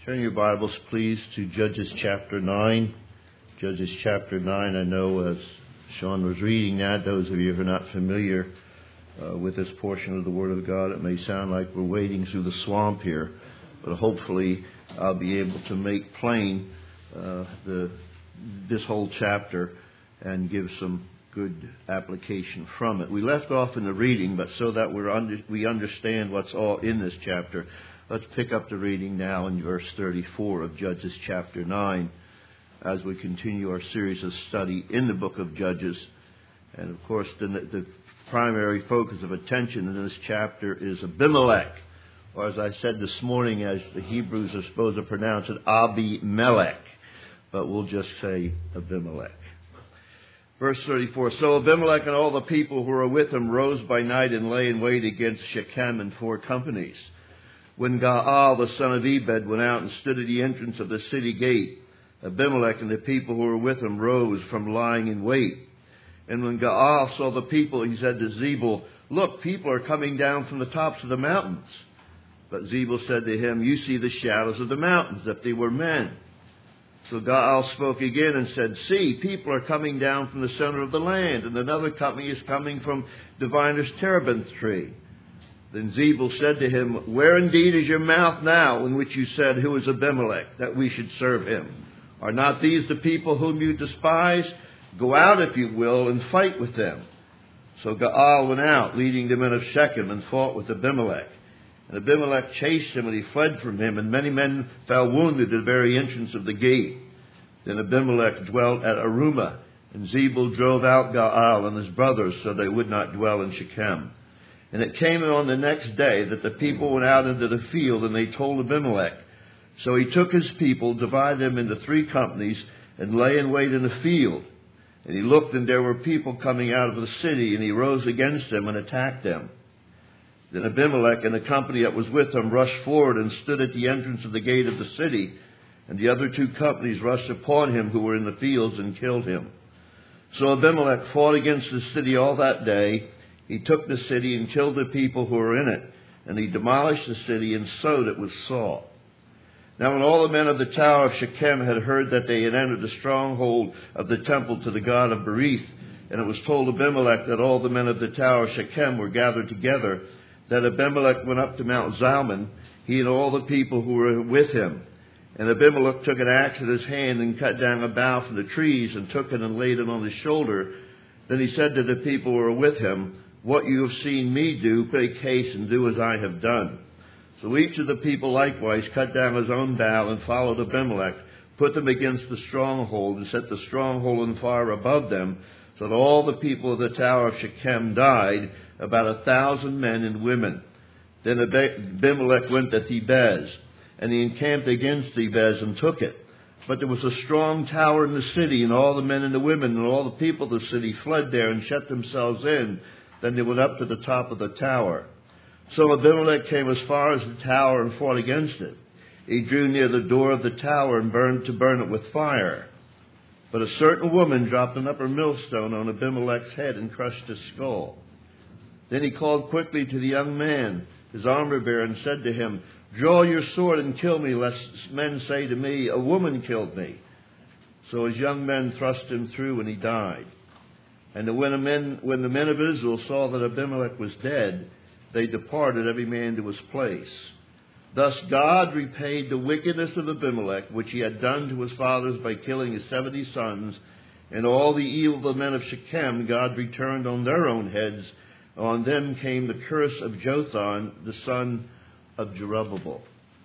Turn your Bibles, please, to Judges chapter 9. Judges chapter 9, I know as Sean was reading that, those of you who are not familiar with this portion of the Word of God, it may sound like we're wading through the swamp here, but hopefully I'll be able to make plain this whole chapter and give some good application from it. We left off in the reading, but so that we understand what's all in this chapter, let's pick up the reading now in verse 34 of Judges chapter 9 as we continue our series of study in the book of Judges. And of course, the primary focus of attention in this chapter is Abimelech, or as I said this morning, as the Hebrews are supposed to pronounce it, Abimelech. But we'll just say Abimelech. Verse 34, So Abimelech and all the people who were with him rose by night and lay in wait against Shechem in 4 companies. When Gaal, the son of Ebed, went out and stood at the entrance of the city gate, Abimelech and the people who were with him rose from lying in wait. And when Gaal saw the people, he said to Zebul, Look, people are coming down from the tops of the mountains. But Zebul said to him, You see the shadows of the mountains, if they were men. So Gaal spoke again and said, See, people are coming down from the center of the land, and another company is coming from diviner's terebinth tree. Then Zebul said to him, Where indeed is your mouth now, in which you said, Who is Abimelech, that we should serve him? Are not these the people whom you despise? Go out, if you will, and fight with them. So Gaal went out, leading the men of Shechem, and fought with Abimelech. And Abimelech chased him, and he fled from him, and many men fell wounded at the very entrance of the gate. Then Abimelech dwelt at Arumah, and Zebul drove out Gaal and his brothers, so they would not dwell in Shechem. And it came on the next day that the people went out into the field, and they told Abimelech. So he took his people, divided them into 3 companies, and lay in wait in the field. And he looked, and there were people coming out of the city, and he rose against them and attacked them. Then Abimelech and the company that was with him rushed forward and stood at the entrance of the gate of the city. And the other 2 companies rushed upon him who were in the fields and killed him. So Abimelech fought against the city all that day. He took the city and killed the people who were in it. And he demolished the city and sowed it with salt. Now when all the men of the tower of Shechem had heard that they had entered the stronghold of the temple to the god of Berith, and it was told Abimelech that all the men of the tower of Shechem were gathered together, that Abimelech went up to Mount Zalmon, he and all the people who were with him. And Abimelech took an axe in his hand and cut down a bough from the trees and took it and laid it on his shoulder. Then he said to the people who were with him, What you have seen me do, take haste and do as I have done. So each of the people likewise cut down his own bough and followed Abimelech, put them against the stronghold, and set the stronghold on fire above them, so that all the people of the tower of Shechem died, about 1,000 men and women. Then Abimelech went to Thebez, and he encamped against Thebez and took it. But there was a strong tower in the city, and all the men and the women and all the people of the city fled there and shut themselves in. Then they went up to the top of the tower. So Abimelech came as far as the tower and fought against it. He drew near the door of the tower and burn it with fire. But a certain woman dropped an upper millstone on Abimelech's head and crushed his skull. Then he called quickly to the young man, his armor-bearer, and said to him, Draw your sword and kill me, lest men say to me, A woman killed me. So his young men thrust him through, and he died. And when the men of Israel saw that Abimelech was dead, they departed every man to his place. Thus God repaid the wickedness of Abimelech, which he had done to his fathers by killing his 70 sons, and all the evil of the men of Shechem God returned on their own heads. On them came the curse of Jotham, the son of Jerubbabel.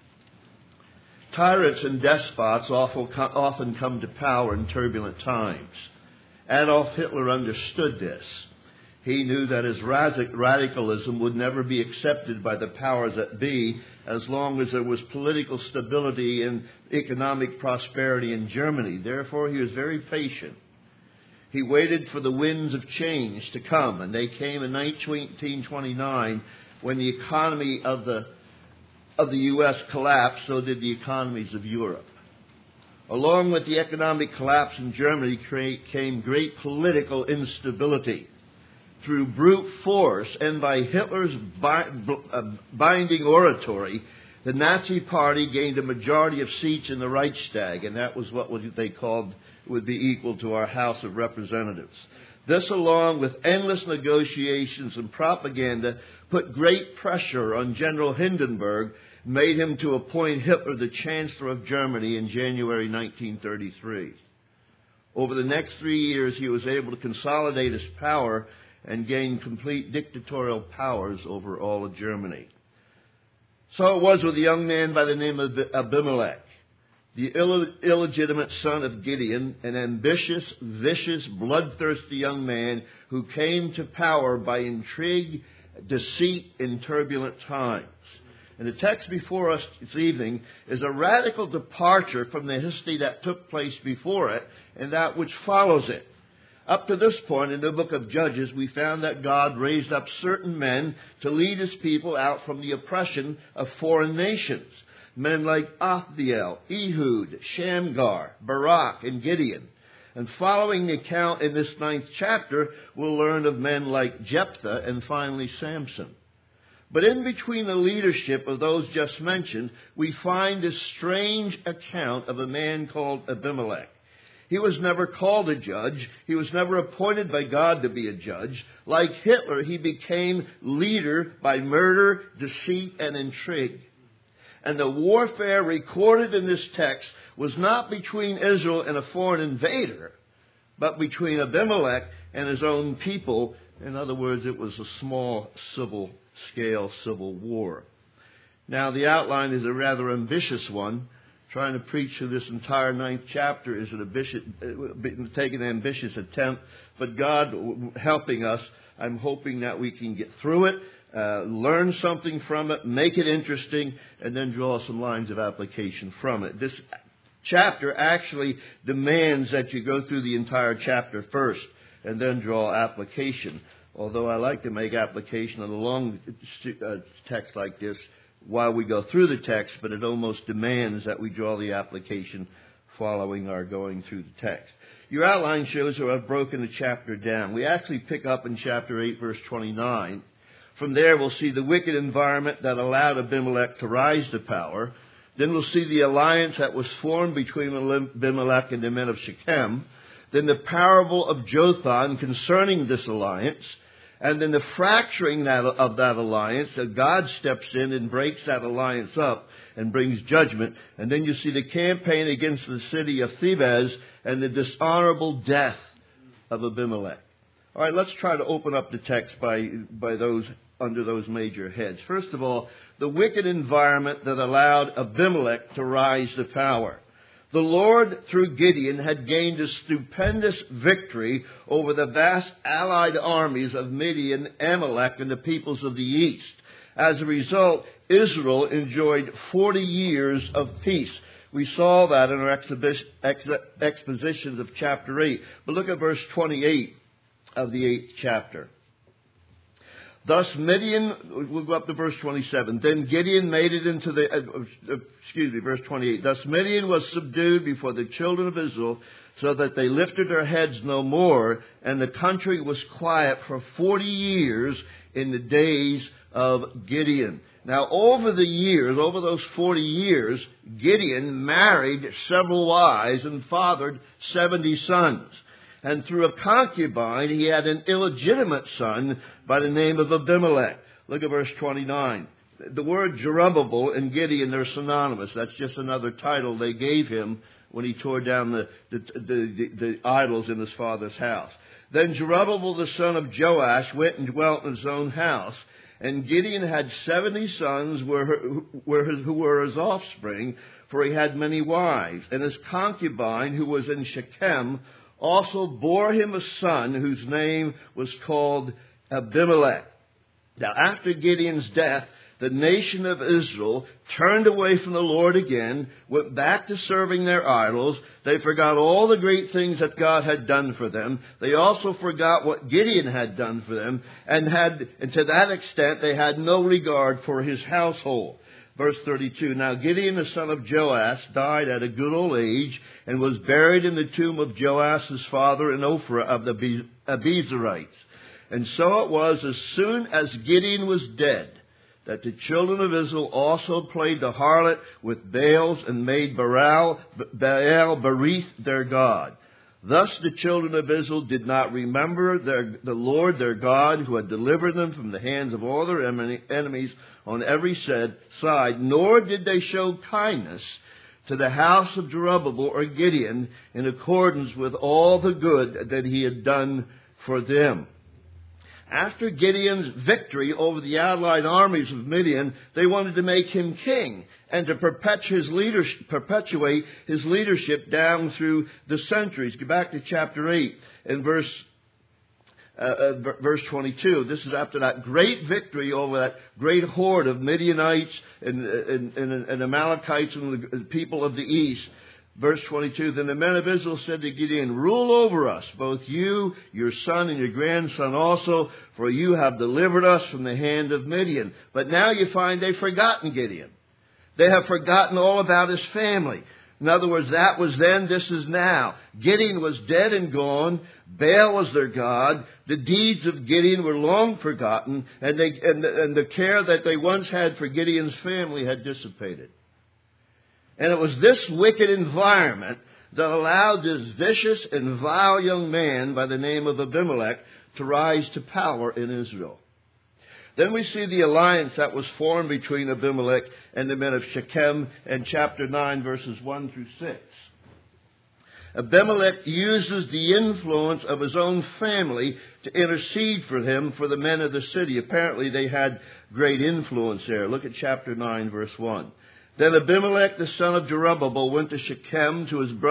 Tyrants and despots often come to power in turbulent times. Adolf Hitler understood this. He knew that his radicalism would never be accepted by the powers that be as long as there was political stability and economic prosperity in Germany. Therefore, he was very patient. He waited for the winds of change to come, and they came in 1929 when the economy of the U.S. collapsed, so did the economies of Europe. Along with the economic collapse in Germany came great political instability. Through brute force and by Hitler's binding oratory, The Nazi Party gained a majority of seats in the Reichstag, and that was what they called would be equal to our House of Representatives. This, along with endless negotiations and propaganda, put great pressure on General Hindenburg, made him to appoint Hitler the Chancellor of Germany in January 1933. Over the next 3 years, he was able to consolidate his power and gain complete dictatorial powers over all of Germany. So it was with a young man by the name of Abimelech, the illegitimate son of Gideon, an ambitious, vicious, bloodthirsty young man who came to power by intrigue, deceit, in turbulent times. And the text before us this evening is a radical departure from the history that took place before it and that which follows it. Up to this point in the book of Judges, we found that God raised up certain men to lead his people out from the oppression of foreign nations. Men like Othniel, Ehud, Shamgar, Barak, and Gideon. And following the account in this 9th chapter, we'll learn of men like Jephthah and finally Samson. But in between the leadership of those just mentioned, we find this strange account of a man called Abimelech. He was never called a judge. He was never appointed by God to be a judge. Like Hitler, he became leader by murder, deceit, and intrigue. And the warfare recorded in this text was not between Israel and a foreign invader, but between Abimelech and his own people. In other words, it was a small scale civil war. Now, the outline is a rather ambitious one. Trying to preach through this entire 9th chapter is take an ambitious attempt, but God helping us, I'm hoping that we can get through it, learn something from it, make it interesting, and then draw some lines of application from it. This chapter actually demands that you go through the entire chapter first and then draw application. Although I like to make application on a long text like this while we go through the text, but it almost demands that we draw the application following our going through the text. Your outline shows how I've broken the chapter down. We actually pick up in chapter 8, verse 29. From there, we'll see the wicked environment that allowed Abimelech to rise to power. Then we'll see the alliance that was formed between Abimelech and the men of Shechem. Then the parable of Jotham concerning this alliance. And then the fracturing of that alliance, that God steps in and breaks that alliance up and brings judgment. And then you see the campaign against the city of Thebez and the dishonorable death of Abimelech. All right, let's try to open up the text by those under those major heads. First of all, the wicked environment that allowed Abimelech to rise to power. The Lord, through Gideon, had gained a stupendous victory over the vast allied armies of Midian, Amalek, and the peoples of the east. As a result, Israel enjoyed 40 years of peace. We saw that in our expositions of chapter 8. But look at verse 28 of the 8th chapter. Thus Midian, we'll go up to verse 27. Then Gideon made it into verse 28. Thus Midian was subdued before the children of Israel, so that they lifted their heads no more, and the country was quiet for 40 years in the days of Gideon. Now, over those 40 years, Gideon married several wives and fathered 70 sons. And through a concubine, he had an illegitimate son by the name of Abimelech. Look at verse 29. The word Jerubbaal and Gideon, they're synonymous. That's just another title they gave him when he tore down the idols in his father's house. Then Jerubbaal, the son of Joash, went and dwelt in his own house. And Gideon had 70 sons who were his offspring, for he had many wives. And his concubine, who was in Shechem, also bore him a son whose name was called Abimelech. Now, after Gideon's death, the nation of Israel turned away from the Lord again, went back to serving their idols. They forgot all the great things that God had done for them. They also forgot what Gideon had done for them, and to that extent, they had no regard for his household. Verse 32, Now Gideon the son of Joash died at a good old age and was buried in the tomb of Joash his father in Ophrah of the Abiezrites. And so it was, as soon as Gideon was dead, that the children of Israel also played the harlot with Baals and made Baal Berith their god. Thus the children of Israel did not remember the Lord their God, who had delivered them from the hands of all their enemies on every side, nor did they show kindness to the house of Jerubbabel or Gideon in accordance with all the good that he had done for them. After Gideon's victory over the allied armies of Midian, they wanted to make him king and to perpetuate his leadership down through the centuries. Go back to chapter 8 and verse 22. This is after that great victory over that great horde of Midianites and Amalekites and the people of the east. Verse 22, then the men of Israel said to Gideon, rule over us, both you, your son, and your grandson also, for you have delivered us from the hand of Midian. But now you find they've forgotten Gideon. They have forgotten all about his family. In other words, that was then, this is now. Gideon was dead and gone. Baal was their god. The deeds of Gideon were long forgotten, and the care that they once had for Gideon's family had dissipated. And it was this wicked environment that allowed this vicious and vile young man by the name of Abimelech to rise to power in Israel. Then we see the alliance that was formed between Abimelech and the men of Shechem in chapter 9, verses 1 through 6. Abimelech uses the influence of his own family to intercede for him for the men of the city. Apparently they had great influence there. Look at chapter 9, verse 1. Then Abimelech, the son of Jerubbabel, went to Shechem to his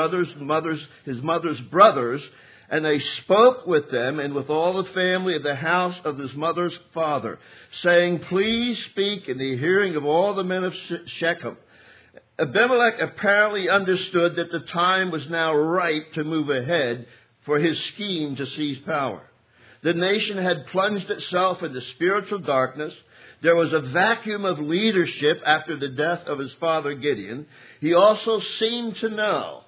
mother's brothers, and they spoke with them and with all the family of the house of his mother's father, saying, please speak in the hearing of all the men of Shechem. Abimelech apparently understood that the time was now ripe to move ahead for his scheme to seize power. The nation had plunged itself into spiritual darkness. There was a vacuum of leadership after the death of his father Gideon. He also seemed to know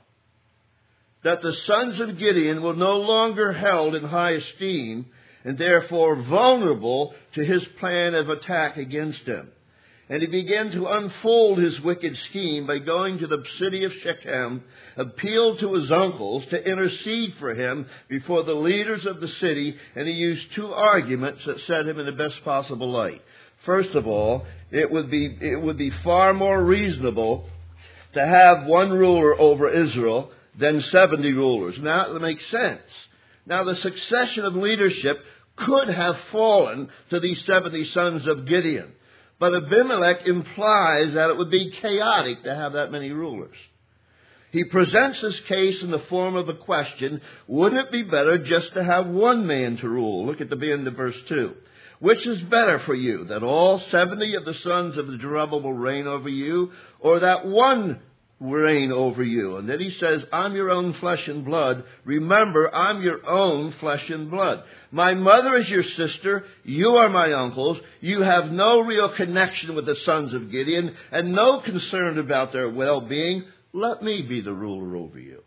that the sons of Gideon were no longer held in high esteem and therefore vulnerable to his plan of attack against him. And he began to unfold his wicked scheme by going to the city of Shechem, appealed to his uncles to intercede for him before the leaders of the city, and he used two arguments that set him in the best possible light. First of all, it would be far more reasonable to have one ruler over Israel than 70 rulers. Now, that makes sense. Now, the succession of leadership could have fallen to these 70 sons of Gideon. But Abimelech implies that it would be chaotic to have that many rulers. He presents his case in the form of a question, wouldn't it be better just to have one man to rule? Look at the end of verse 2. Which is better for you, that all 70 of the sons of the Jerubbabel reign over you, or that one reign over you? And then he says, I'm your own flesh and blood. Remember, I'm your own flesh and blood. My mother is your sister. You are my uncles. You have no real connection with the sons of Gideon and no concern about their well-being. Let me be the ruler over you.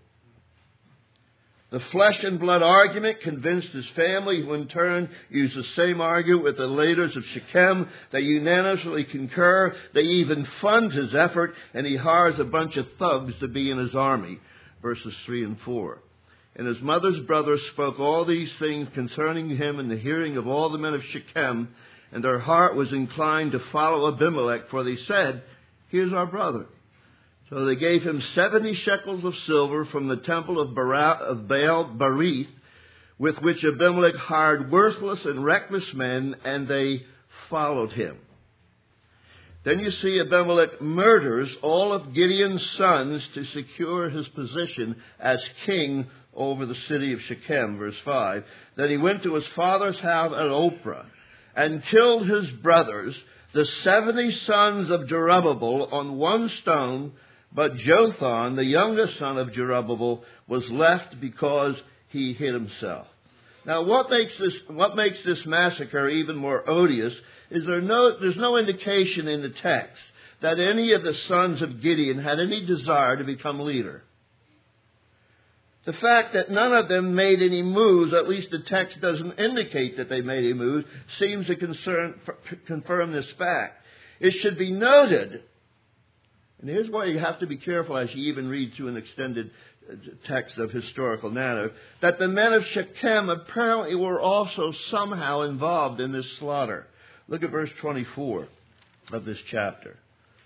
The flesh and blood argument convinced his family, who in turn used the same argument with the leaders of Shechem. They unanimously concur. They even fund his effort, and he hires a bunch of thugs to be in his army. Verses 3 and 4. And his mother's brothers spoke all these things concerning him in the hearing of all the men of Shechem, and their heart was inclined to follow Abimelech, for they said, here's our brother. So they gave him 70 shekels of silver from the temple of Baal Berith, with which Abimelech hired worthless and reckless men, and they followed him. Then you see Abimelech murders all of Gideon's sons to secure his position as king over the city of Shechem. Verse 5. Then he went to his father's house at Ophrah and killed his brothers, the 70 sons of Jerubbabel, on one stone. But Jotham, the youngest son of Jerubbabel, was left because he hid himself. Now, what makes this massacre even more odious is there's no indication in the text that any of the sons of Gideon had any desire to become leader. The fact that none of them made any moves, at least the text doesn't indicate that they made any moves, seems to confirm this fact. it should be noted, and here's why you have to be careful as you even read through an extended text of historical narrative, that the men of Shechem apparently were also somehow involved in this slaughter. Look at verse 24 of this chapter.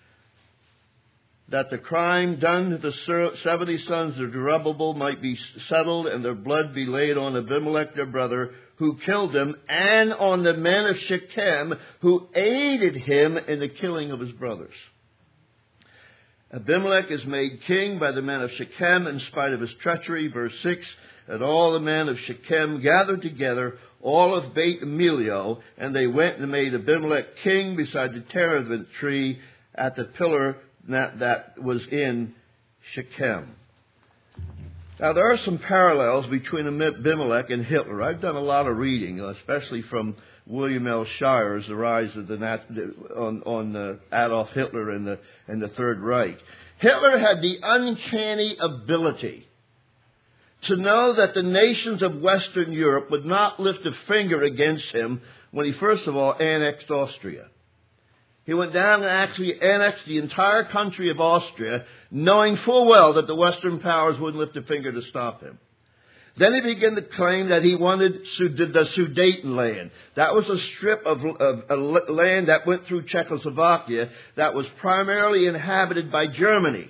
That the crime done to the 70 sons of Zerubbabel might be settled, and their blood be laid on Abimelech their brother, who killed them, and on the men of Shechem, who aided him in the killing of his brothers. Abimelech is made king by the men of Shechem in spite of his treachery. Verse 6, and all the men of Shechem gathered together, all of Beit Emilio, and they went and made Abimelech king beside the terebinth tree at the pillar that was in Shechem. Now, there are some parallels between Abimelech and Hitler. I've done a lot of reading, especially from William L. Shire's The Rise of on Adolf Hitler and the Third Reich. Hitler had the uncanny ability to know that the nations of Western Europe would not lift a finger against him when he first of all annexed Austria. He went down and actually annexed the entire country of Austria, knowing full well that the Western powers wouldn't lift a finger to stop him. Then he began to claim that he wanted the Sudetenland. That was a strip of land that went through Czechoslovakia that was primarily inhabited by Germans.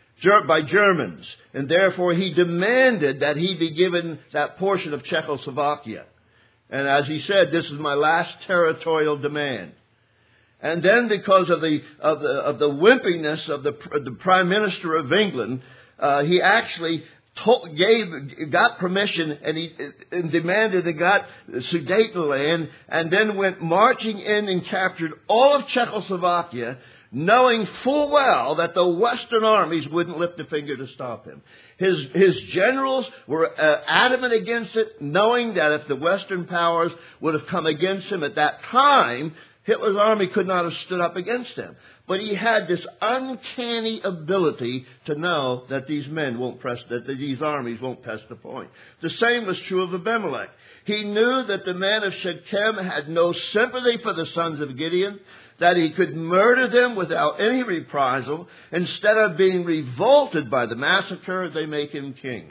And therefore he demanded that he be given that portion of Czechoslovakia. And as he said, this is my last territorial demand. And then because of the wimpiness of the Prime Minister of England, he actually got permission and demanded and got Sudetenland, and then went marching in and captured all of Czechoslovakia, knowing full well that the Western armies wouldn't lift a finger to stop him. His generals were adamant against it, knowing that if the Western powers would have come against him at that time, Hitler's army could not have stood up against him. But he had this uncanny ability to know that these armies won't press the point. The same was true of Abimelech. He knew that the men of Shechem had no sympathy for the sons of Gideon, that he could murder them without any reprisal. Instead of being revolted by the massacre, they make him king.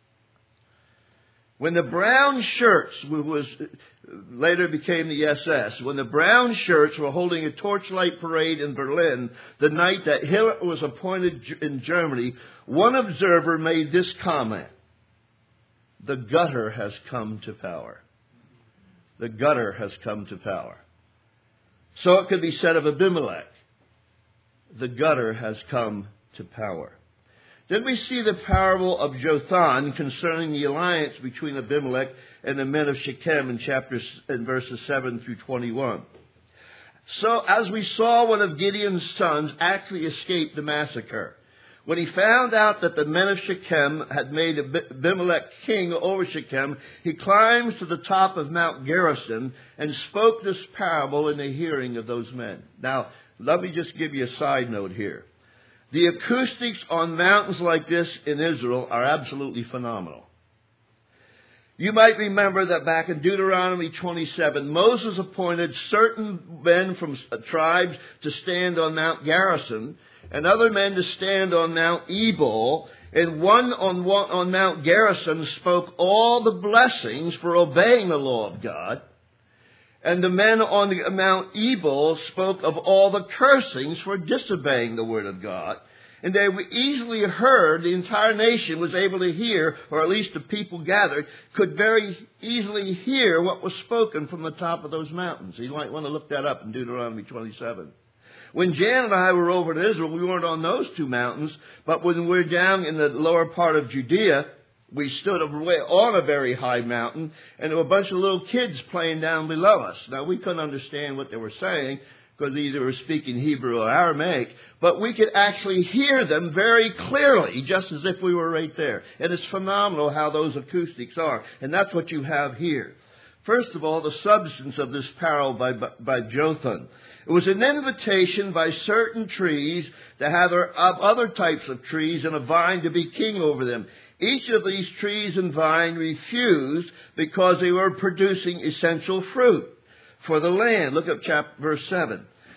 When the brown shirts, who later became the SS, when the brown shirts were holding a torchlight parade in Berlin the night that Hitler was appointed in Germany, one observer made this comment: the gutter has come to power. The gutter has come to power. So it could be said of Abimelech, the gutter has come to power. Then we see the parable of Jotham concerning the alliance between Abimelech and the men of Shechem in verses 7 through 21. So, as we saw, one of Gideon's sons actually escaped the massacre. When he found out that the men of Shechem had made Abimelech king over Shechem, he climbs to the top of Mount Gerizim and spoke this parable in the hearing of those men. Now, let me just give you a side note here. The acoustics on mountains like this in Israel are absolutely phenomenal. You might remember that back in Deuteronomy 27, Moses appointed certain men from tribes to stand on Mount Gerizim, and other men to stand on Mount Ebal, and one on Mount Gerizim spoke all the blessings for obeying the law of God, and the men on Mount Ebal spoke of all the cursings for disobeying the word of God. And they were easily heard, the entire nation was able to hear, or at least the people gathered, could very easily hear what was spoken from the top of those mountains. You might want to look that up in Deuteronomy 27. When Jan and I were over to Israel, we weren't on those two mountains, but when we were down in the lower part of Judea, we stood on a very high mountain, and there were a bunch of little kids playing down below us. Now, we couldn't understand what they were saying, because they either were speaking Hebrew or Aramaic, but we could actually hear them very clearly, just as if we were right there. And it's phenomenal how those acoustics are, and that's what you have here. First of all, the substance of this parable by Jotham. It was an invitation by certain trees to have other types of trees and a vine to be king over them. Each of these trees and vine refused because they were producing essential fruit for the land. Look at verse 7.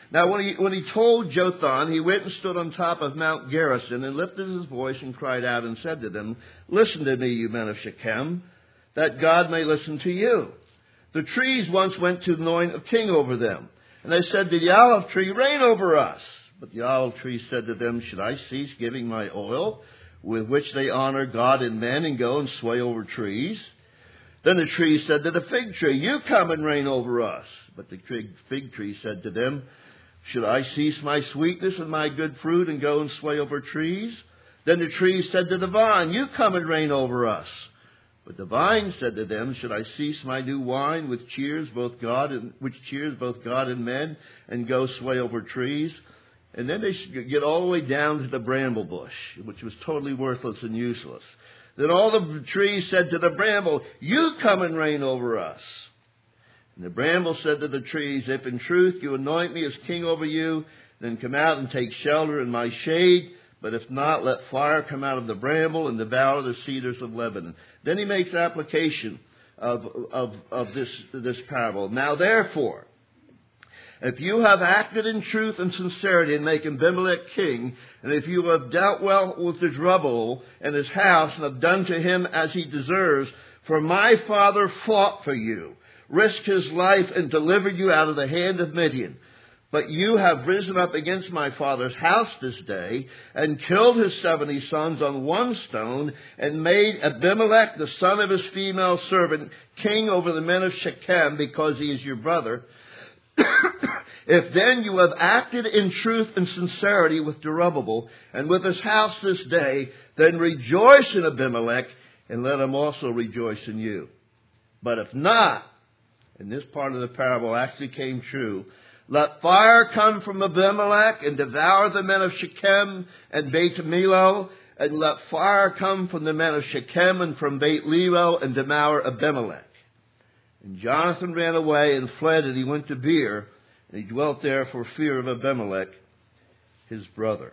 Now, when he told Jotham, he went and stood on top of Mount Gerizim and lifted his voice and cried out and said to them, "Listen to me, you men of Shechem, that God may listen to you. The trees once went to anoint a king over them. And they said to the olive tree, 'Reign over us.' But the olive tree said to them, 'Should I cease giving my oil, with which they honor God and men, and go and sway over trees?' Then the tree said to the fig tree, 'You come and reign over us.' But the fig tree said to them, 'Should I cease my sweetness and my good fruit and go and sway over trees?' Then the tree said to the vine, 'You come and reign over us.' But the vine said to them, 'Should I cease my new wine, which cheers both God and men, and go sway over trees?' And then they get all the way down to the bramble bush, which was totally worthless and useless. Then all the trees said to the bramble, 'You come and reign over us.' And the bramble said to the trees, 'If in truth you anoint me as king over you, then come out and take shelter in my shade. But if not, let fire come out of the bramble and devour the cedars of Lebanon.'" Then he makes application of this parable. "Now therefore, if you have acted in truth and sincerity in making Abimelech king, and if you have dealt well with Zerubbabel and his house, and have done to him as he deserves, for my father fought for you, risked his life, and delivered you out of the hand of Midian. But you have risen up against my father's house this day, and killed his 70 sons on one stone, and made Abimelech, the son of his female servant, king over the men of Shechem, because he is your brother. If then you have acted in truth and sincerity with Zerubbabel and with his house this day, then rejoice in Abimelech, and let him also rejoice in you. But if not," and this part of the parable actually came true, "let fire come from Abimelech and devour the men of Shechem and Beit Millo, and let fire come from the men of Shechem and from Beit Millo and devour Abimelech." And Jonathan ran away and fled, and he went to Beer, and he dwelt there for fear of Abimelech, his brother.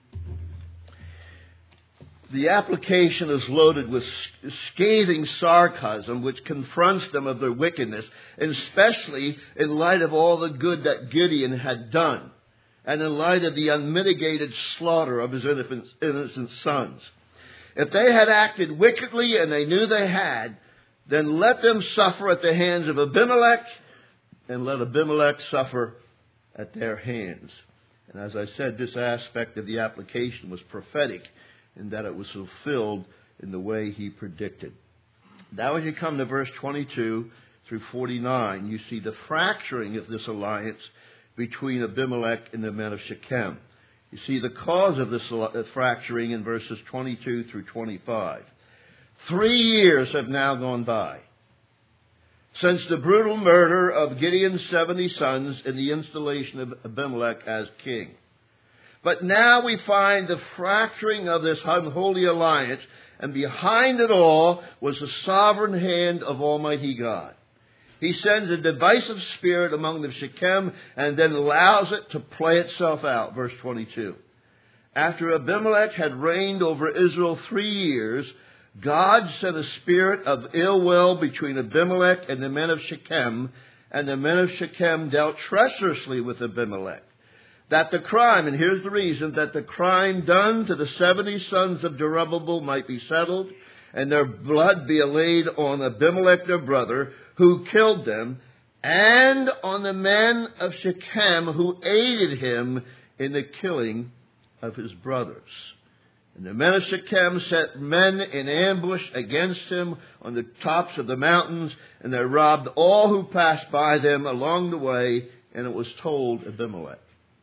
The application is loaded with scathing sarcasm, which confronts them of their wickedness, and especially in light of all the good that Gideon had done, and in light of the unmitigated slaughter of his innocent sons. If they had acted wickedly, and they knew they had, then let them suffer at the hands of Abimelech, and let Abimelech suffer at their hands. And as I said, this aspect of the application was prophetic, in that it was fulfilled in the way he predicted. Now as you come to verse 22 through 49, you see the fracturing of this alliance between Abimelech and the men of Shechem. You see the cause of this fracturing in verses 22 through 25. 3 years have now gone by since the brutal murder of Gideon's 70 sons and the installation of Abimelech as king. But now we find the fracturing of this unholy alliance, and behind it all was the sovereign hand of Almighty God. He sends a divisive spirit among the Shechem and then allows it to play itself out. Verse 22. After Abimelech had reigned over Israel 3 years, God sent a spirit of ill will between Abimelech and the men of Shechem, and the men of Shechem dealt treacherously with Abimelech. That the crime, and here's the reason, that the crime done to the 70 sons of Zerubbabel might be settled, and their blood be allayed on Abimelech their brother, who killed them, and on the men of Shechem who aided him in the killing of his brothers. And the men of Shechem set men in ambush against him on the tops of the mountains, and they robbed all who passed by them along the way, and it was told Abimelech.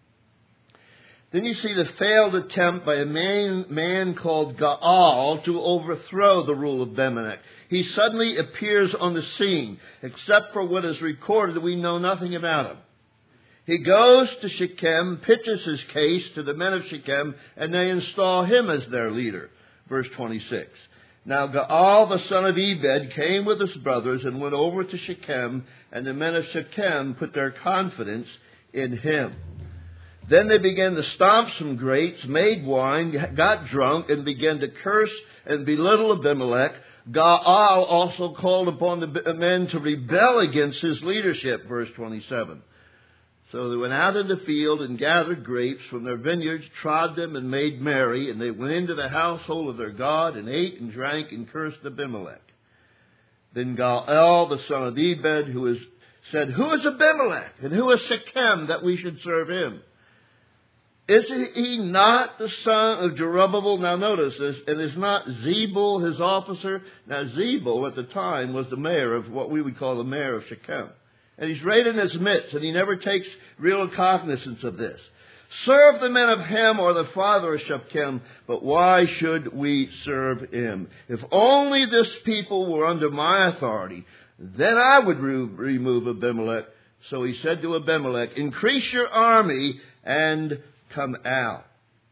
Then you see the failed attempt by a man called Gaal to overthrow the rule of Abimelech. He suddenly appears on the scene. Except for what is recorded, we know nothing about him. He goes to Shechem, pitches his case to the men of Shechem, and they install him as their leader. Verse 26. Now Gaal, the son of Ebed, came with his brothers and went over to Shechem, and the men of Shechem put their confidence in him. Then they began to stomp some grapes, made wine, got drunk, and began to curse and belittle Abimelech. Gaal also called upon the men to rebel against his leadership, verse 27. So they went out in the field and gathered grapes from their vineyards, trod them, and made merry. And they went into the household of their God, and ate and drank, and cursed Abimelech. Then Gaal, the son of Ebed, said, "Who is Abimelech, and who is Shechem, that we should serve him? Is he not the son of Jerubbaal?" Now notice this, and is not Zebul his officer? Now Zebul at the time was the mayor of what we would call the mayor of Shechem. And he's right in his midst, and he never takes real cognizance of this. "Serve the men of Ham or the father of Shechem, but why should we serve him? If only this people were under my authority, then I would remove Abimelech." So he said to Abimelech, "Increase your army and come out."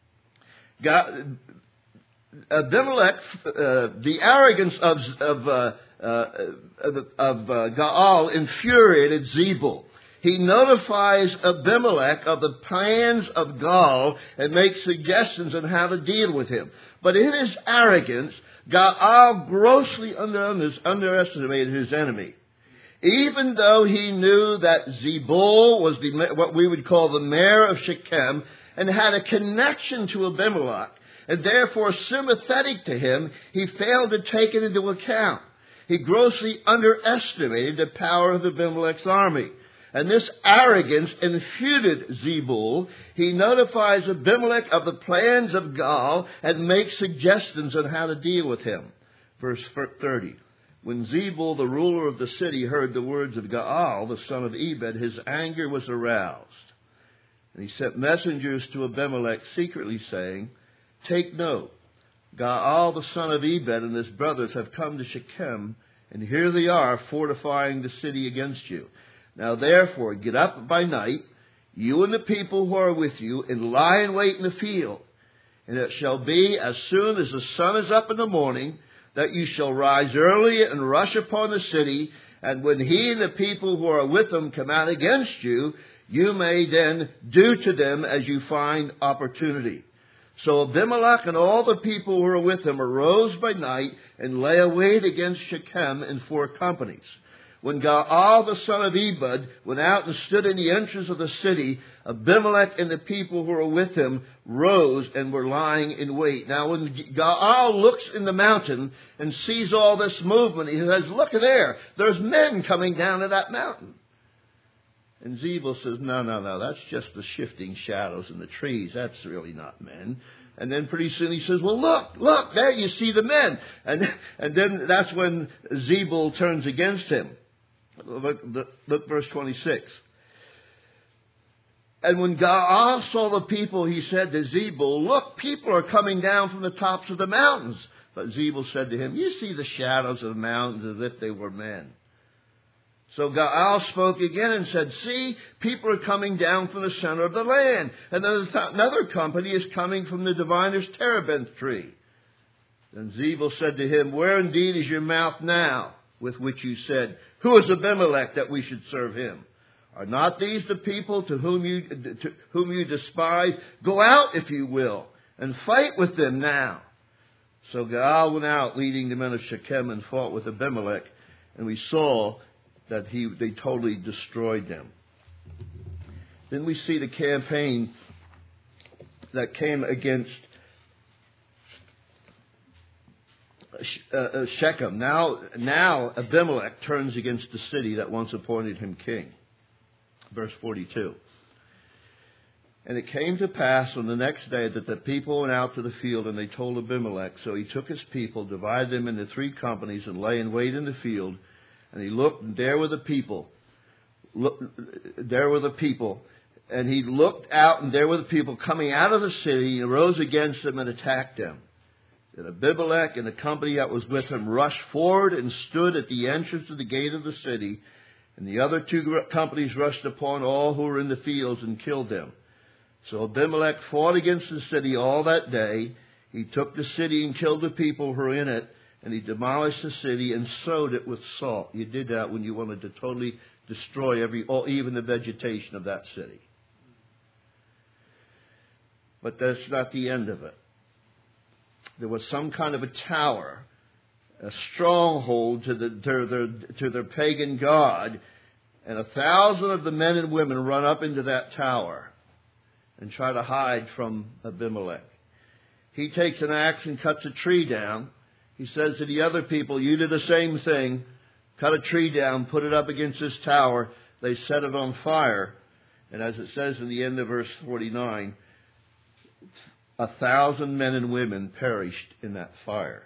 Abimelech, the arrogance of Gaal infuriated Zebul. He notifies Abimelech of the plans of Gaal and makes suggestions on how to deal with him. But in his arrogance, Gaal grossly underestimated his enemy. Even though he knew that Zebul was what we would call the mayor of Shechem and had a connection to Abimelech, and therefore sympathetic to him, he failed to take it into account. He grossly underestimated the power of Abimelech's army. And this arrogance infuriated Zebul. He notifies Abimelech of the plans of Gaal and makes suggestions on how to deal with him. Verse 30. When Zebul, the ruler of the city, heard the words of Gaal, the son of Ebed, his anger was aroused. And he sent messengers to Abimelech secretly, saying, "Take note, Gaal, the son of Ebed, and his brothers have come to Shechem, and here they are fortifying the city against you. Now therefore get up by night, you and the people who are with you, and lie in wait in the field. And it shall be, as soon as the sun is up in the morning, that you shall rise early and rush upon the city, and when he and the people who are with him come out against you, you may then do to them as you find opportunity." So Abimelech and all the people who were with him arose by night and lay await against Shechem in 4 companies. When Gaal, the son of Ebed, went out and stood in the entrance of the city, Abimelech and the people who were with him rose and were lying in wait. Now when Gaal looks in the mountain and sees all this movement, he says, "Look there, there's men coming down to that mountain." And Zebul says, No, that's just the shifting shadows in the trees. That's really not men. And then pretty soon he says, "Well, look, there you see the men." And then that's when Zebul turns against him. Look verse 26. And when Gaal saw the people, he said to Zebul, "Look, people are coming down from the tops of the mountains." But Zebul said to him, "You see the shadows of the mountains as if they were men." So Gaal spoke again and said, "See, people are coming down from the center of the land. And another company is coming from the diviner's terebinth tree." Then Zebul said to him, "Where indeed is your mouth now, with which you said, 'Who is Abimelech that we should serve him?' Are not these the people to whom you despise? Go out, if you will, and fight with them now." So Gaal went out, leading the men of Shechem, and fought with Abimelech. And we saw that they totally destroyed them. Then we see the campaign that came against Shechem. Now Abimelech turns against the city that once appointed him king. Verse 42. And it came to pass on the next day that the people went out to the field, and they told Abimelech. So he took his people, divided them into 3 companies, and lay in wait in the field. And he looked, and there were the people. And he looked out, and there were the people coming out of the city, and arose against them and attacked them. Then Abimelech and the company that was with him rushed forward and stood at the entrance of the gate of the city. And the other 2 companies rushed upon all who were in the fields and killed them. So Abimelech fought against the city all that day. He took the city and killed the people who were in it. And he demolished the city and sowed it with salt. You did that when you wanted to totally destroy even the vegetation of that city. But that's not the end of it. There was some kind of a tower, a stronghold to their pagan god, And 1,000 of the men and women run up into that tower and try to hide from Abimelech. He takes an axe and cuts a tree down. He says to the other people, you do the same thing. Cut a tree down, put it up against this tower. They set it on fire. And as it says in the end of verse 49, 1,000 men and women perished in that fire.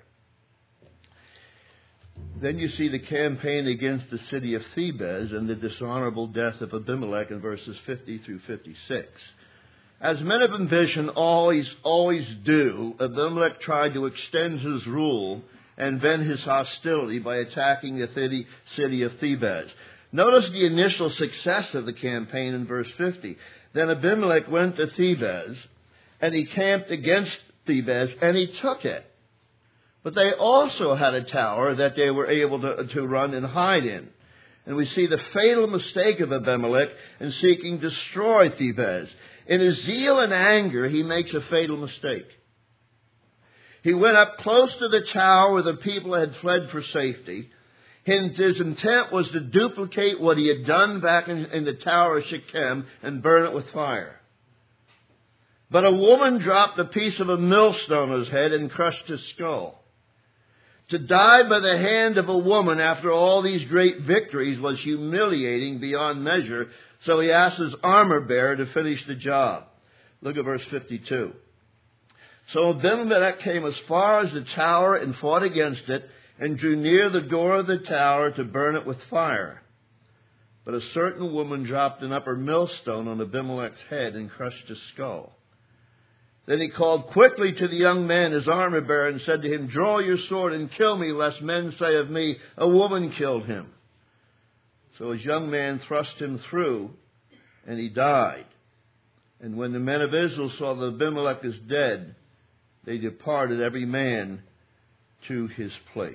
Then you see the campaign against the city of Thebez and the dishonorable death of Abimelech in verses 50 through 56. As men of ambition always do, Abimelech tried to extend his rule and vent his hostility by attacking the city of Thebez. Notice the initial success of the campaign in verse 50. Then Abimelech went to Thebez, and he camped against Thebez, and he took it. But they also had a tower that they were able to run and hide in. And we see the fatal mistake of Abimelech in seeking to destroy Thebez. In his zeal and anger, he makes a fatal mistake. He went up close to the tower where the people had fled for safety. His intent was to duplicate what he had done back in the tower of Shechem and burn it with fire. But a woman dropped a piece of a millstone on his head and crushed his skull. To die by the hand of a woman after all these great victories was humiliating beyond measure, so he asked his armor bearer to finish the job. Look at verse 52. So Abimelech came as far as the tower and fought against it, and drew near the door of the tower to burn it with fire. But a certain woman dropped an upper millstone on Abimelech's head and crushed his skull. Then he called quickly to the young man, his armor bearer, and said to him, draw your sword and kill me, lest men say of me, a woman killed him. So his young man thrust him through, and he died. And when the men of Israel saw that Abimelech is dead, they departed every man to his place.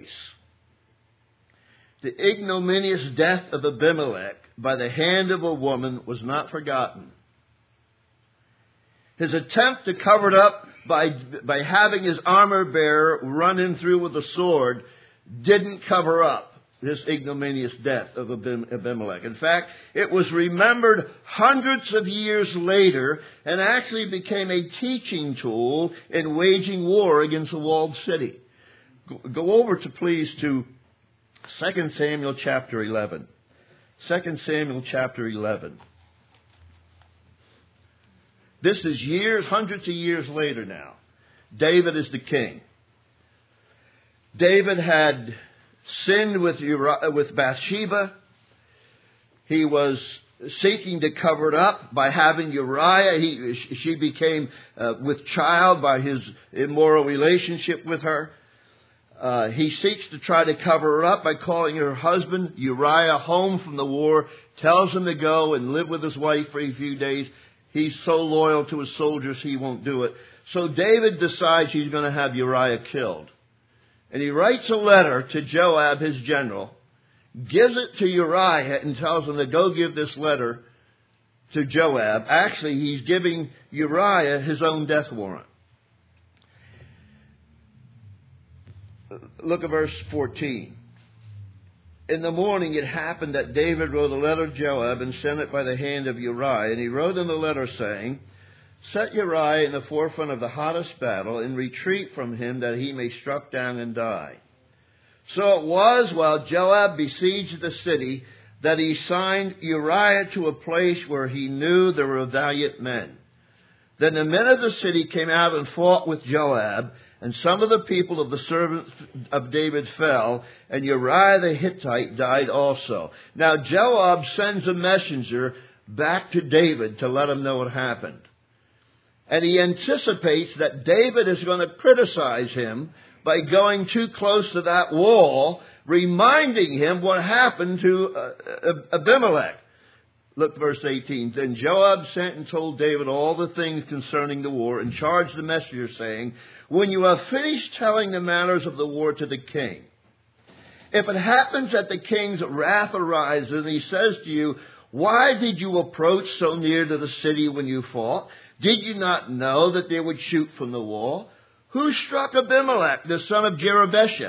The ignominious death of Abimelech by the hand of a woman was not forgotten. His attempt to cover it up by having his armor bearer run him through with a sword didn't cover up this ignominious death of Abimelech. In fact, it was remembered hundreds of years later and actually became a teaching tool in waging war against a walled city. Go over to 2 Samuel chapter 11. 2 Samuel chapter 11. This is hundreds of years later now. David is the king. David had sinned with Bathsheba. He was seeking to cover it up by having Uriah. She became with child by his immoral relationship with her. He seeks to try to cover her up by calling her husband Uriah home from the war, tells him to go and live with his wife for a few days. He's so loyal to his soldiers, he won't do it. So David decides he's going to have Uriah killed. And he writes a letter to Joab, his general, gives it to Uriah and tells him to go give this letter to Joab. Actually, he's giving Uriah his own death warrant. Look at verse 14. In the morning it happened that David wrote a letter to Joab and sent it by the hand of Uriah. And he wrote in the letter saying, set Uriah in the forefront of the hottest battle and retreat from him that he may struck down and die. So it was while Joab besieged the city that he signed Uriah to a place where he knew there were valiant men. Then the men of the city came out and fought with Joab, and some of the people of the servants of David fell, and Uriah the Hittite died also. Now Joab sends a messenger back to David to let him know what happened. And he anticipates that David is going to criticize him by going too close to that wall, reminding him what happened to Abimelech. Look, verse 18. Then Joab sent and told David all the things concerning the war, and charged the messenger, saying, when you have finished telling the matters of the war to the king, if it happens that the king's wrath arises, and he says to you, why did you approach so near to the city when you fought? Did you not know that they would shoot from the wall? Who struck Abimelech, the son of Jerubesheth?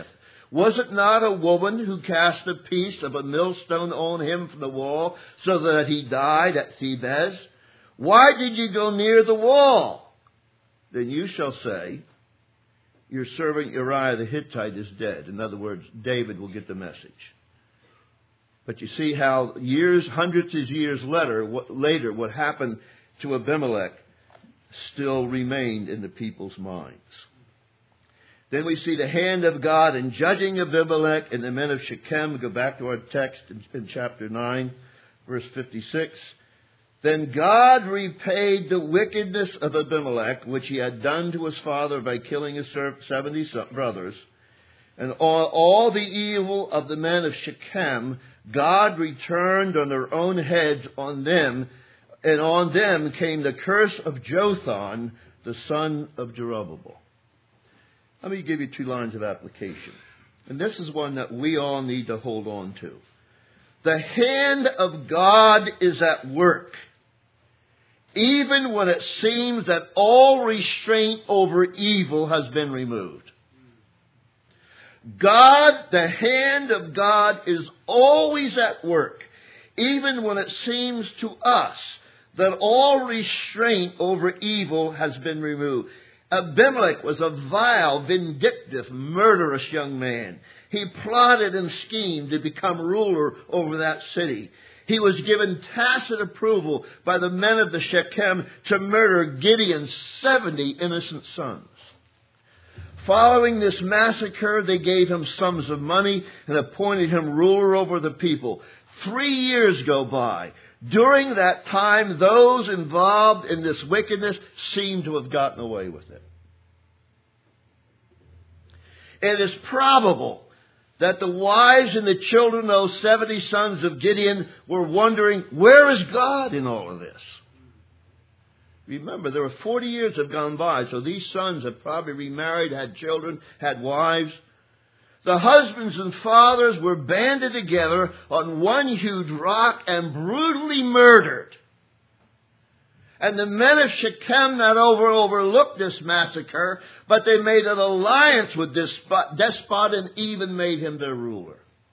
Was it not a woman who cast a piece of a millstone on him from the wall so that he died at Thebez? Why did you go near the wall? Then you shall say, your servant Uriah the Hittite is dead. In other words, David will get the message. But you see how hundreds of years later, what happened to Abimelech still remained in the people's minds. Then we see the hand of God in judging Abimelech and the men of Shechem. Go back to our text in chapter 9, verse 56. Then God repaid the wickedness of Abimelech, which he had done to his father by killing his 70 brothers, and all the evil of the men of Shechem, God returned on their own heads on them, and on them came the curse of Jotham, the son of Jerubbabel. Let me give you 2 lines of application. And this is one that we all need to hold on to. The hand of God is at work, even when it seems that all restraint over evil has been removed. The hand of God is always at work, even when it seems to us that all restraint over evil has been removed. Abimelech was a vile, vindictive, murderous young man. He plotted and schemed to become ruler over that city. He was given tacit approval by the men of the Shechem to murder Gideon's 70 innocent sons. Following this massacre, they gave him sums of money and appointed him ruler over the people. 3 years go by. During that time, those involved in this wickedness seem to have gotten away with it. It is probable that the wives and the children of those 70 sons of Gideon were wondering, where is God in all of this? Remember, there were 40 years have gone by, so these sons have probably remarried, had children, had wives. The husbands and fathers were banded together on one huge rock and brutally murdered. And the men of Shechem not overlooked this massacre, but they made an alliance with this despot and even made him their ruler.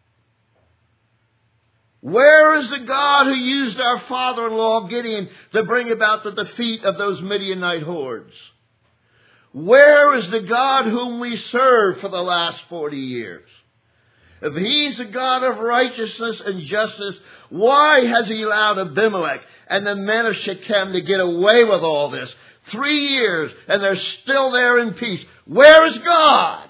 Where is the God who used our father-in-law Gideon to bring about the defeat of those Midianite hordes? Where is the God whom we serve for the last 40 years? If he's a God of righteousness and justice, why has he allowed Abimelech and the men of Shechem to get away with all this? 3 years, and they're still there in peace. Where is God?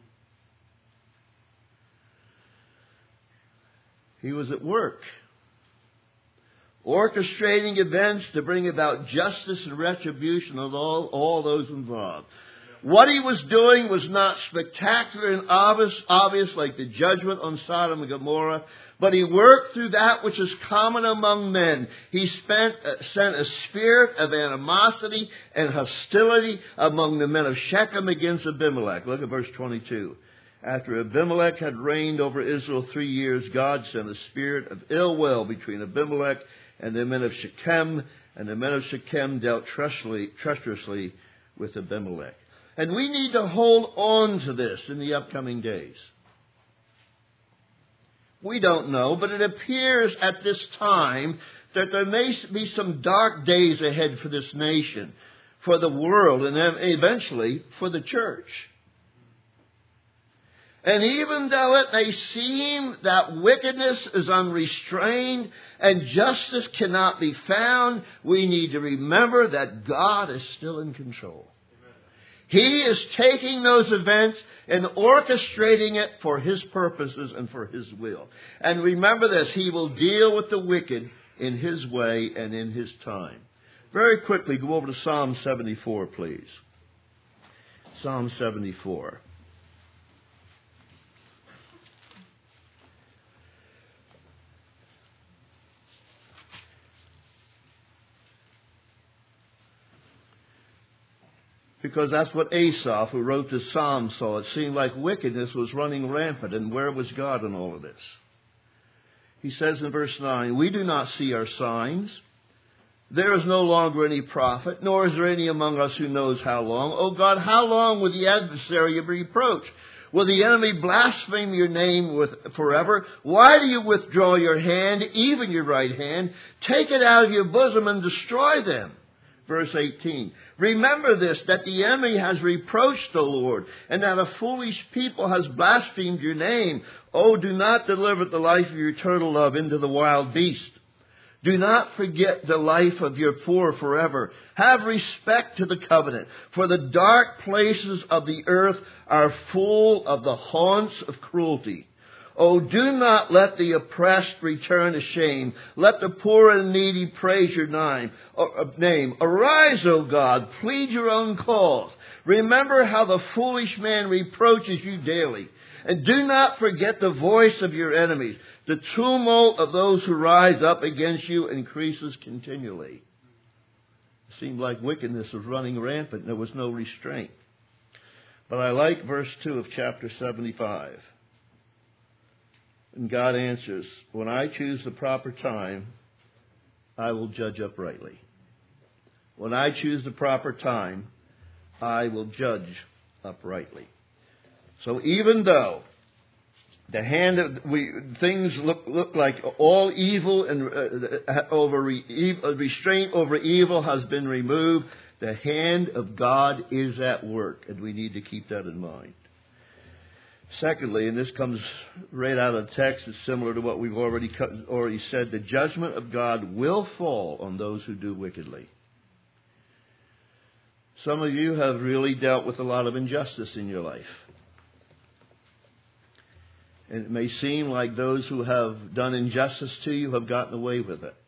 He was at work, orchestrating events to bring about justice and retribution of all those involved. What he was doing was not spectacular and obvious like the judgment on Sodom and Gomorrah, but he worked through that which is common among men. He sent a spirit of animosity and hostility among the men of Shechem against Abimelech. Look at verse 22. After Abimelech had reigned over Israel 3 years, God sent a spirit of ill will between Abimelech and the men of Shechem, and the men of Shechem dealt treacherously with Abimelech. And we need to hold on to this in the upcoming days. We don't know, but it appears at this time that there may be some dark days ahead for this nation, for the world, and then eventually for the church. And even though it may seem that wickedness is unrestrained and justice cannot be found, we need to remember that God is still in control. He is taking those events and orchestrating it for His purposes and for His will. And remember this, He will deal with the wicked in His way and in His time. Very quickly, go over to Psalm 74, please. Psalm 74. Because that's what Asaph, who wrote the Psalm, saw. It seemed like wickedness was running rampant, and where was God in all of this? He says in verse 9, we do not see our signs. There is no longer any prophet, nor is there any among us who knows how long. O God, how long will the adversary reproach? Will the enemy blaspheme your name forever? Why do you withdraw your hand, even your right hand? Take it out of your bosom and destroy them. Verse 18. Remember this, that the enemy has reproached the Lord, and that a foolish people has blasphemed your name. Oh, do not deliver the life of your eternal love into the wild beast. Do not forget the life of your poor forever. Have respect to the covenant, for the dark places of the earth are full of the haunts of cruelty. Oh, do not let the oppressed return ashamed. Let the poor and needy praise your name. Arise, O God, plead your own cause. Remember how the foolish man reproaches you daily. And do not forget the voice of your enemies. The tumult of those who rise up against you increases continually. It seemed like wickedness was running rampant and there was no restraint. But I like verse 2 of chapter 75. And God answers, when I choose the proper time, I will judge uprightly. When I choose the proper time, I will judge uprightly. So even though the hand of things look like all evil and restraint over evil has been removed, the hand of God is at work, and we need to keep that in mind. Secondly, and this comes right out of the text, it's similar to what we've already said, the judgment of God will fall on those who do wickedly. Some of you have really dealt with a lot of injustice in your life. And it may seem like those who have done injustice to you have gotten away with it.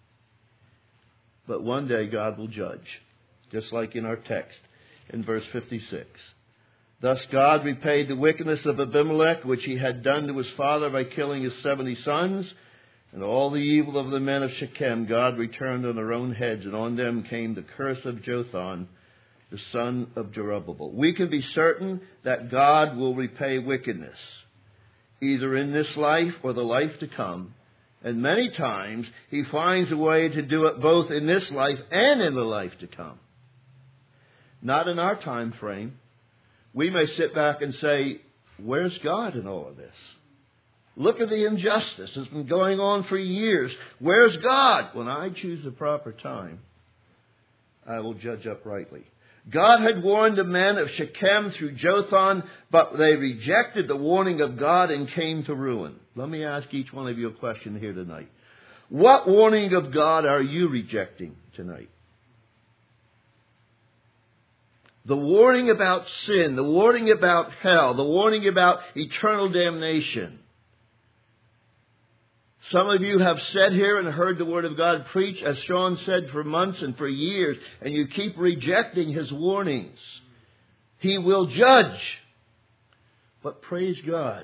But one day God will judge, just like in our text in verse 56. Thus God repaid the wickedness of Abimelech, which he had done to his father by killing his 70 sons, and all the evil of the men of Shechem God returned on their own heads, and on them came the curse of Jotham, the son of Jerubbaal. We can be certain that God will repay wickedness, either in this life or the life to come. And many times he finds a way to do it both in this life and in the life to come. Not in our time frame. We may sit back and say, where's God in all of this? Look at the injustice. It's been going on for years. Where's God? When I choose the proper time, I will judge uprightly. God had warned the men of Shechem through Jotham, but they rejected the warning of God and came to ruin. Let me ask each one of you a question here tonight. What warning of God are you rejecting tonight? The warning about sin, the warning about hell, the warning about eternal damnation. Some of you have sat here and heard the Word of God preached, as Sean said, for months and for years, and you keep rejecting His warnings. He will judge. But praise God,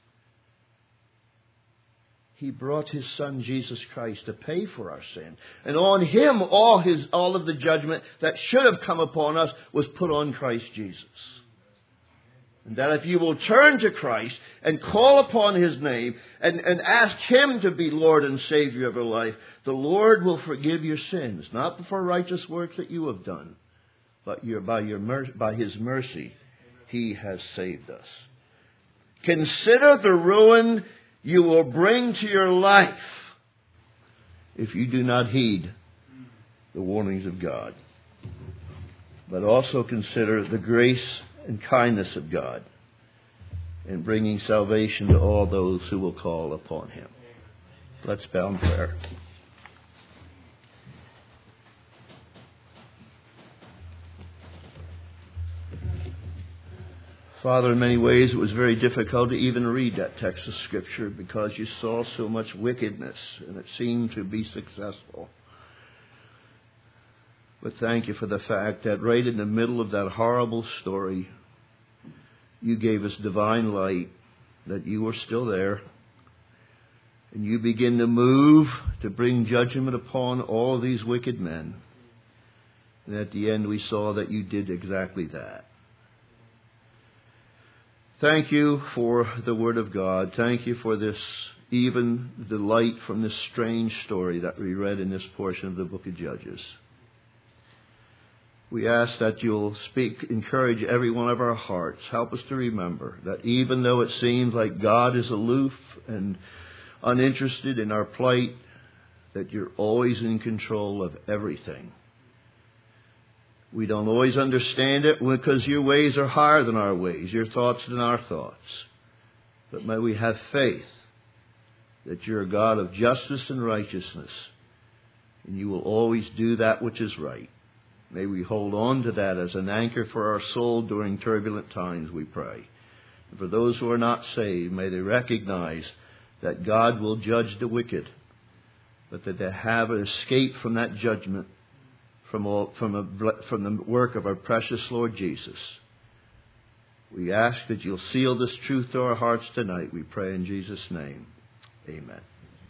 He brought His Son, Jesus Christ, to pay for our sin. And on Him, all of the judgment that should have come upon us was put on Christ Jesus. And that if you will turn to Christ and call upon His name and ask Him to be Lord and Savior of your life, the Lord will forgive your sins, not for righteous works that you have done, but by His mercy, He has saved us. Consider the ruin you will bring to your life if you do not heed the warnings of God. But also consider the grace and kindness of God in bringing salvation to all those who will call upon Him. Let's bow in prayer. Father, in many ways it was very difficult to even read that text of Scripture because you saw so much wickedness and it seemed to be successful. But thank you for the fact that right in the middle of that horrible story, you gave us divine light, that you were still there. And you begin to move to bring judgment upon all these wicked men. And at the end we saw that you did exactly that. Thank you for the Word of God. Thank you for this even the light from this strange story that we read in this portion of the book of Judges. We ask that you'll encourage every one of our hearts. Help us to remember that even though it seems like God is aloof and uninterested in our plight, that you're always in control of everything. We don't always understand it because your ways are higher than our ways, your thoughts than our thoughts. But may we have faith that you're a God of justice and righteousness, and you will always do that which is right. May we hold on to that as an anchor for our soul during turbulent times, we pray. And for those who are not saved, may they recognize that God will judge the wicked, but that they have an escape from that judgment from the work of our precious Lord Jesus. We ask that you'll seal this truth to our hearts tonight. We pray in Jesus' name. Amen.